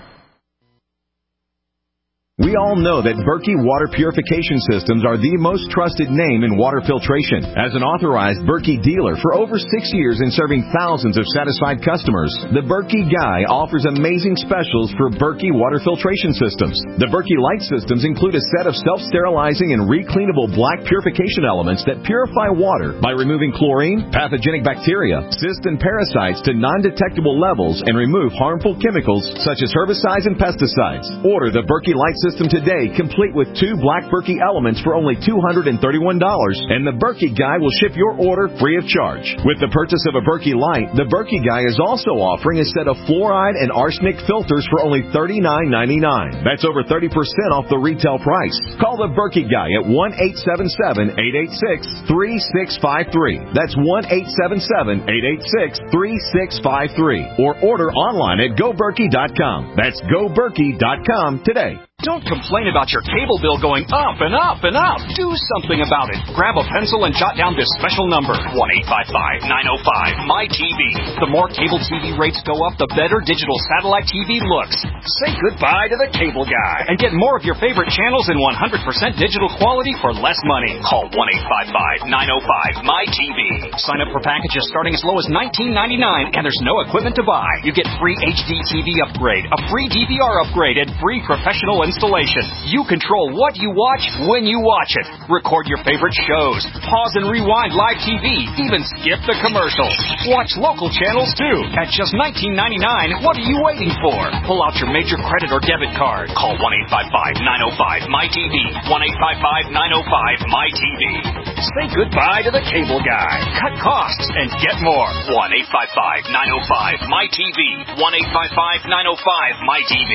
We all know that Berkey Water Purification Systems are the most trusted name in water filtration. As an authorized Berkey dealer for over six years and serving thousands of satisfied customers, the Berkey Guy offers amazing specials for Berkey Water Filtration Systems. The Berkey Light Systems include a set of self-sterilizing and recleanable black purification elements that purify water by removing chlorine, pathogenic bacteria, cysts, and parasites to non-detectable levels and remove harmful chemicals such as herbicides and pesticides. Order the Berkey Light Systems System today, complete with two black Berkey elements for only two hundred thirty-one dollars, and the Berkey Guy will ship your order free of charge. With the purchase of a Berkey Light, the Berkey Guy is also offering a set of fluoride and arsenic filters for only thirty-nine ninety-nine. That's over thirty percent off the retail price. Call the Berkey Guy at one eight seven seven, eight eight six, three six five three. That's one eight seven seven, eight eight six, three six five three. Or order online at go berkey dot com. That's go berkey dot com today. Don't complain about your cable bill going up and up and up. Do something about it. Grab a pencil and jot down this special number, one eight five five, nine oh five, M Y T V. The more cable T V rates go up, the better digital satellite T V looks. Say goodbye to the cable guy and get more of your favorite channels in one hundred percent digital quality for less money. Call one eight five five, nine oh five, M Y T V. Sign up for packages starting as low as nineteen ninety-nine, and there's no equipment to buy. You get free H D T V upgrade, a free D V R upgrade, and free professional installation. You control what you watch when you watch it. Record your favorite shows. Pause and rewind live T V. Even skip the commercials. Watch local channels too. At just nineteen ninety-nine, what are you waiting for? Pull out your major credit or debit card. Call one eight five five, nine oh five, M Y T V. one eight five five, nine oh five, M Y T V. Say goodbye to the cable guy. Cut costs and get more. one eight five five, nine oh five, M Y T V. one eight five five, nine oh five, M Y T V.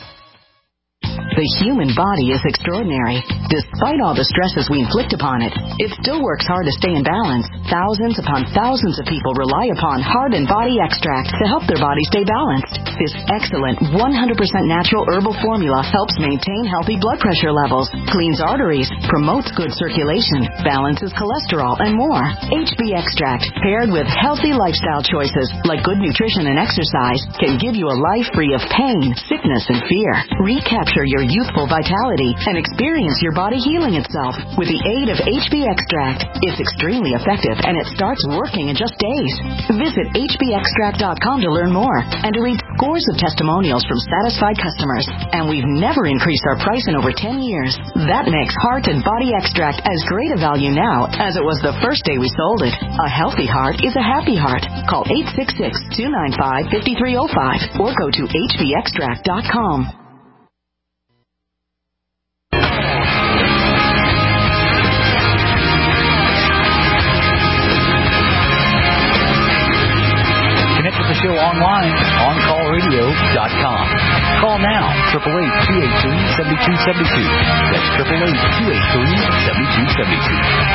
The human body is extraordinary. Despite all the stresses we inflict upon it, it still works hard to stay in balance. Thousands upon thousands of people rely upon Heart and Body Extract to help their body stay balanced. This excellent one hundred percent natural herbal formula helps maintain healthy blood pressure levels, cleans arteries, promotes good circulation, balances cholesterol, and more. H B Extract, paired with healthy lifestyle choices like good nutrition and exercise, can give you a life free of pain, sickness, and fear. Recapture your your youthful vitality and experience your body healing itself with the aid of H B Extract. It's extremely effective and it starts working in just days. Visit H B extract dot com to learn more and to read scores of testimonials from satisfied customers. And we've never increased our price in over ten years. That makes Heart and Body Extract as great a value now as it was the first day we sold it. A healthy heart is a happy heart. Call eight six six, two nine five, five three zero five or go to H B extract dot com. Connect with the show online, on call radio dot com. Call now, eight eight eight, two eight three, seven two seven two. That's eight eight eight, two eight three, seven two seven two.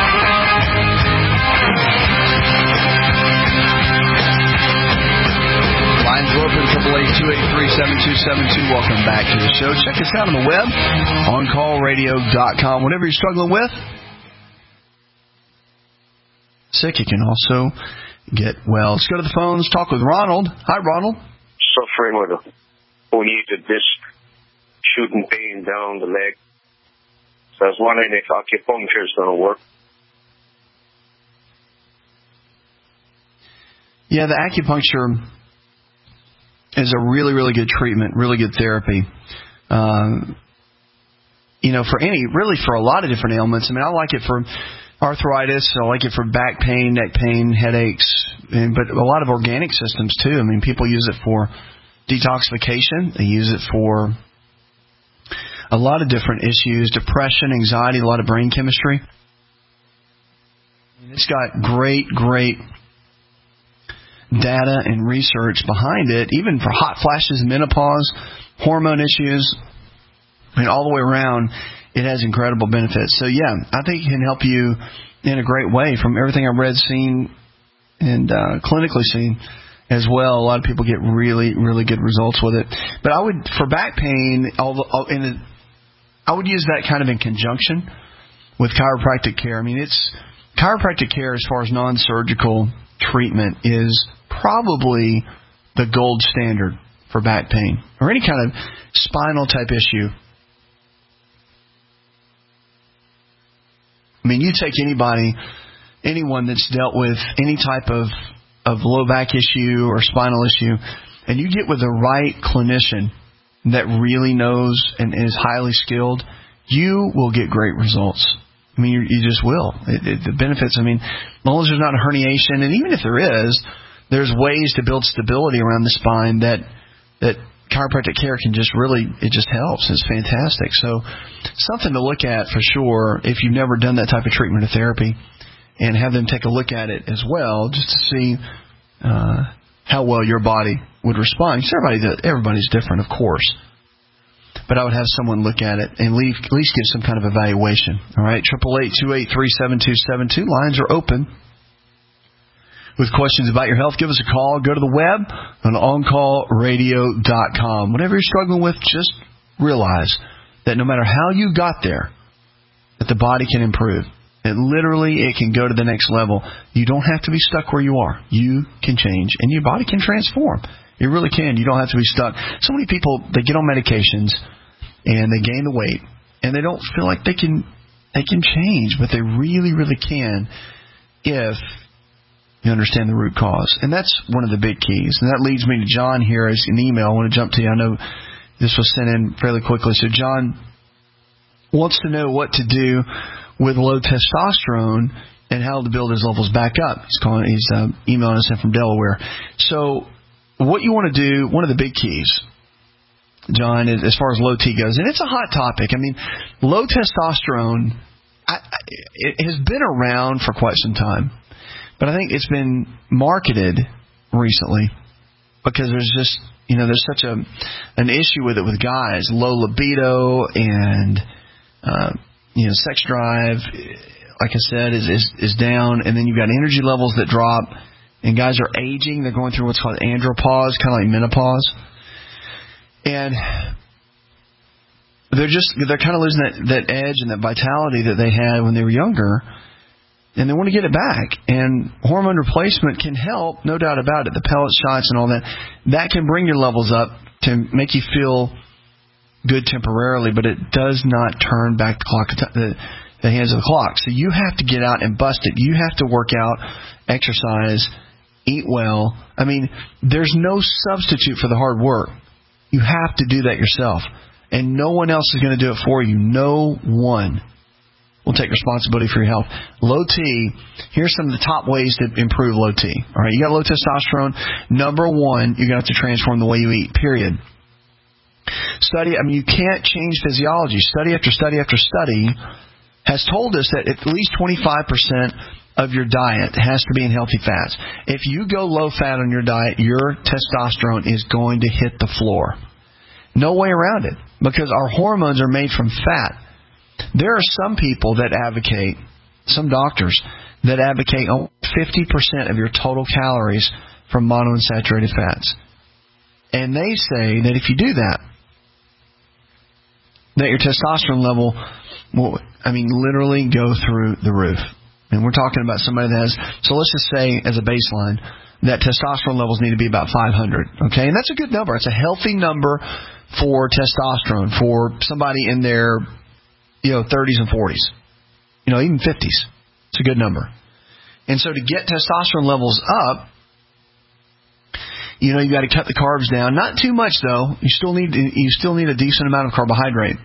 Lines are open, eight eight eight, two eight three, seven two seven two. Welcome back to the show. Check us out on the web, on call radio dot com. Whatever you're struggling with, sick, you can also get well. Let's go to the phones, talk with Ronald. Hi, Ronald. Suffering with a herniated disc shooting pain down the leg. So I was wondering if acupuncture is going to work. Yeah, the acupuncture is a really, really good treatment, really good therapy. Um, you know, for any, really for a lot of different ailments. I mean, I like it for arthritis. I like it for back pain, neck pain, headaches, and, but a lot of organic systems too. I mean, people use it for detoxification. They use it for a lot of different issues, depression, anxiety, a lot of brain chemistry. It's got great, great data and research behind it, even for hot flashes, menopause, hormone issues. I mean, all the way around, it has incredible benefits. So, yeah, I think it can help you in a great way from everything I've read, seen, and uh, clinically seen as well. A lot of people get really, really good results with it. But I would, for back pain, although, in a, I would use that kind of in conjunction with chiropractic care. I mean, it's chiropractic care as far as non-surgical treatment is probably the gold standard for back pain or any kind of spinal type issue. I mean, you take anybody, anyone that's dealt with any type of, of low back issue or spinal issue, and you get with the right clinician that really knows and is highly skilled, you will get great results. I mean, you, you just will. It, it, the benefits, I mean, as long as there's not a herniation, and even if there is, there's ways to build stability around the spine that that chiropractic care can just really, it just helps. It's fantastic. So something to look at for sure if you've never done that type of treatment or therapy, and have them take a look at it as well just to see uh, how well your body would respond. Because everybody, everybody's different, of course. But I would have someone look at it and leave, at least give some kind of evaluation. All right, eight eight eight, two eight three, seven two seven two. Lines are open. With questions about your health, give us a call. Go to the web on on call radio dot com. Whatever you're struggling with, just realize that no matter how you got there, that the body can improve. That literally it can go to the next level. You don't have to be stuck where you are. You can change, and your body can transform. It really can. You don't have to be stuck. So many people, they get on medications, and they gain the weight, and they don't feel like they can they can change, but they really, really can if you understand the root cause. And that's one of the big keys. And that leads me to John here as an email. I want to jump to you. I know this was sent in fairly quickly. So John wants to know what to do with low testosterone and how to build his levels back up. He's calling. He's uh, emailing us in from Delaware. So what you want to do, one of the big keys, John, is as far as low T goes, and it's a hot topic. I mean, low testosterone, I, I, it has been around for quite some time. But I think it's been marketed recently because there's just, you know, there's such a an issue with it with guys. Low libido and, uh, you know, sex drive, like I said, is, is, is down. And then you've got energy levels that drop. And guys are aging. They're going through what's called andropause, kind of like menopause. And they're just, they're kind of losing that, that edge and that vitality that they had when they were younger. And they want to get it back. And hormone replacement can help, no doubt about it. The pellet shots and all that, that can bring your levels up to make you feel good temporarily, but it does not turn back the clock, the, the hands of the clock. So you have to get out and bust it. You have to work out, exercise, eat well. I mean, there's no substitute for the hard work. You have to do that yourself. And no one else is going to do it for you. No one will take responsibility for your health. Low T, here's some of the top ways to improve low T. All right, you got low testosterone. Number one, you're going to have to transform the way you eat, period. Study, I mean, you can't change physiology. Study after study after study has told us that at least twenty-five percent of your diet has to be in healthy fats. If you go low fat on your diet, your testosterone is going to hit the floor. No way around it, because our hormones are made from fat. There are some people that advocate, some doctors, that advocate fifty percent of your total calories from monounsaturated fats. And they say that if you do that, that your testosterone level will, I mean, literally go through the roof. And we're talking about somebody that has, so let's just say as a baseline, that testosterone levels need to be about five hundred. Okay, and that's a good number. It's a healthy number for testosterone for somebody in their, you know, thirties and forties, you know, even fifties. It's a good number. And so to get testosterone levels up, you know, you got to cut the carbs down. Not too much though. You still need you still need a decent amount of carbohydrate.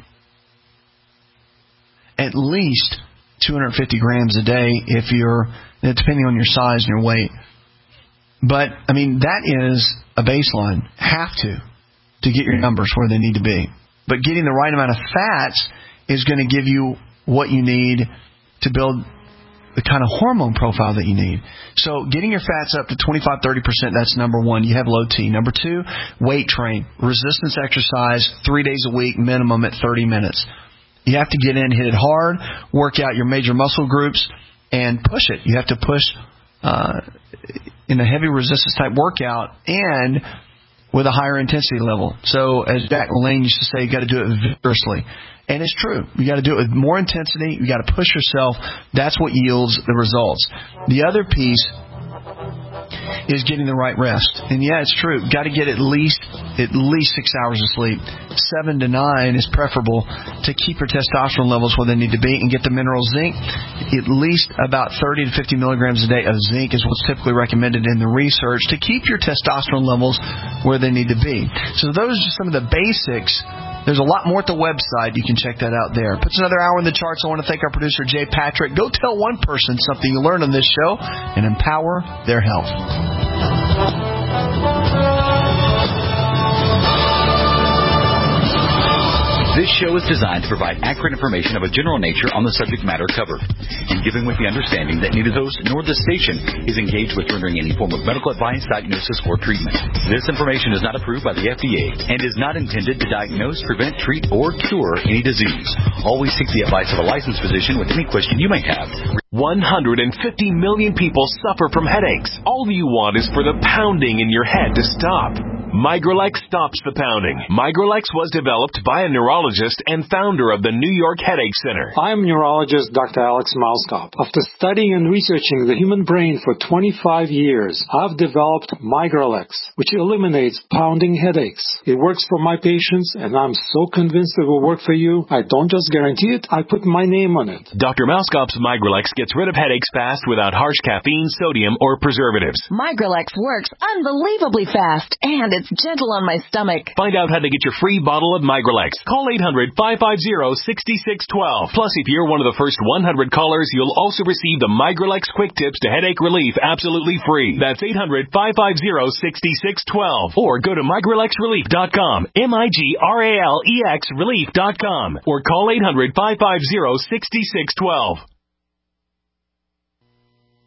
At least two hundred fifty grams a day if you're, depending on your size and your weight. But I mean, that is a baseline. Have to to get your numbers where they need to be. But getting the right amount of fats is going to give you what you need to build the kind of hormone profile that you need. So getting your fats up to twenty-five to thirty percent, that's number one. You have low T. Number two, weight train. Resistance exercise, three days a week, minimum at thirty minutes. You have to get in, hit it hard, work out your major muscle groups, and push it. You have to push uh, in a heavy resistance type workout and with a higher intensity level. So as Jack LaLanne used to say, you got to do it vigorously. And it's true. You got to do it with more intensity. You got to push yourself. That's what yields the results. The other piece is getting the right rest. And yeah, it's true. Got to get at least at least six hours of sleep. Seven to nine is preferable to keep your testosterone levels where they need to be and get the mineral zinc. At least about thirty to fifty milligrams a day of zinc is what's typically recommended in the research to keep your testosterone levels where they need to be. So those are just some of the basics. There's a lot more at the website. You can check that out there. Puts another hour in the charts. I want to thank our producer, Jay Patrick. Go tell one person something you learned on this show and empower their health. This show is designed to provide accurate information of a general nature on the subject matter covered, and given with the understanding that neither host nor the station is engaged with rendering any form of medical advice, diagnosis, or treatment. This information is not approved by the F D A and is not intended to diagnose, prevent, treat, or cure any disease. Always seek the advice of a licensed physician with any question you may have. one hundred fifty million people suffer from headaches. All you want is for the pounding in your head to stop. Migralex stops the pounding. Migralex was developed by a neurologist and founder of the New York Headache Center. I'm neurologist Doctor Alex Mauskop. After studying and researching the human brain for twenty-five years, I've developed Migralex, which eliminates pounding headaches. It works for my patients, and I'm so convinced it will work for you. I don't just guarantee it, I put my name on it. Doctor Mauskop's Migralex gets rid of headaches fast without harsh caffeine, sodium, or preservatives. Migralex works unbelievably fast, and it's gentle on my stomach. Find out how to get your free bottle of Migralex. Call eight hundred, five five zero, six six one two. Plus, if you're one of the first one hundred callers, you'll also receive the Migralex Quick Tips to Headache Relief absolutely free. That's eight hundred, five five zero, six six one two. Or go to migralex relief dot com. M I G R A L E X relief dot com. Or call eight hundred, five five zero, six six one two.